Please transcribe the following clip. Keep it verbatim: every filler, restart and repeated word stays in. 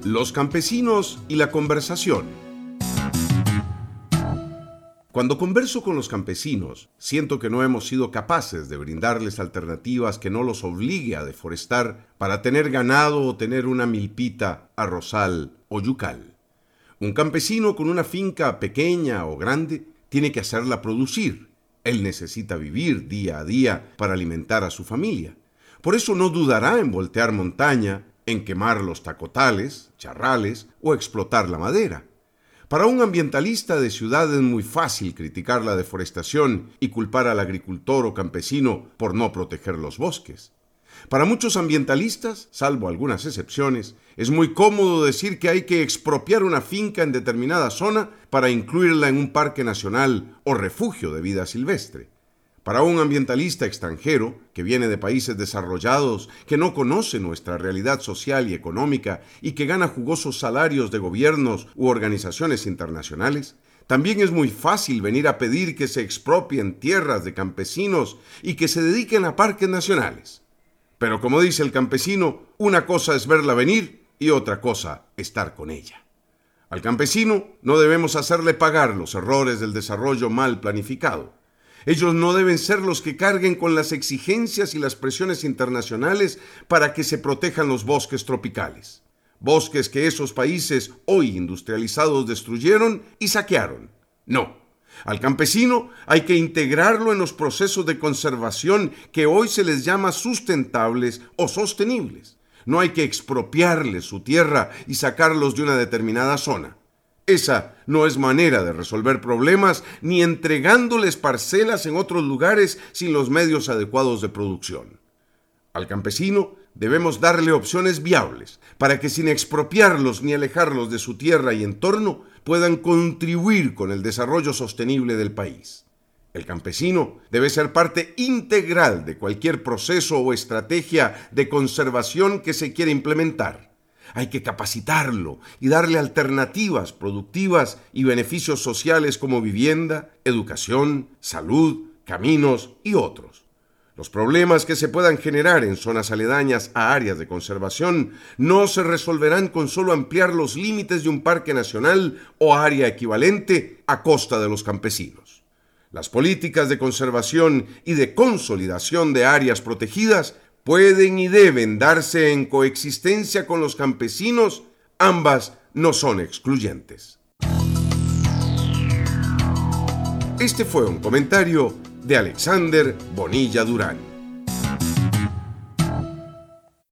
Los campesinos y la conversación. Cuando converso con los campesinos, siento que no hemos sido capaces de brindarles alternativas que no los obligue a deforestar para tener ganado o tener una milpita, arrozal o yucal. Un campesino con una finca pequeña o grande tiene que hacerla producir. Él necesita vivir día a día para alimentar a su familia. Por eso no dudará en voltear montaña, en quemar los tacotales, charrales o explotar la madera. Para un ambientalista de ciudad es muy fácil criticar la deforestación y culpar al agricultor o campesino por no proteger los bosques. Para muchos ambientalistas, salvo algunas excepciones, es muy cómodo decir que hay que expropiar una finca en determinada zona para incluirla en un parque nacional o refugio de vida silvestre. Para un ambientalista extranjero, que viene de países desarrollados, que no conoce nuestra realidad social y económica y que gana jugosos salarios de gobiernos u organizaciones internacionales, también es muy fácil venir a pedir que se expropien tierras de campesinos y que se dediquen a parques nacionales. Pero como dice el campesino, una cosa es verla venir y otra cosa estar con ella. Al campesino no debemos hacerle pagar los errores del desarrollo mal planificado. Ellos no deben ser los que carguen con las exigencias y las presiones internacionales para que se protejan los bosques tropicales. Bosques que esos países hoy industrializados destruyeron y saquearon. No. Al campesino hay que integrarlo en los procesos de conservación que hoy se les llama sustentables o sostenibles. No hay que expropiarles su tierra y sacarlos de una determinada zona. Esa no es manera de resolver problemas ni entregándoles parcelas en otros lugares sin los medios adecuados de producción. Al campesino debemos darle opciones viables para que sin expropiarlos ni alejarlos de su tierra y entorno puedan contribuir con el desarrollo sostenible del país. El campesino debe ser parte integral de cualquier proceso o estrategia de conservación que se quiera implementar. Hay que capacitarlo y darle alternativas productivas y beneficios sociales como vivienda, educación, salud, caminos y otros. Los problemas que se puedan generar en zonas aledañas a áreas de conservación no se resolverán con solo ampliar los límites de un parque nacional o área equivalente a costa de los campesinos. Las políticas de conservación y de consolidación de áreas protegidas pueden y deben darse en coexistencia con los campesinos, ambas no son excluyentes. Este fue un comentario de Alexander Bonilla Durán.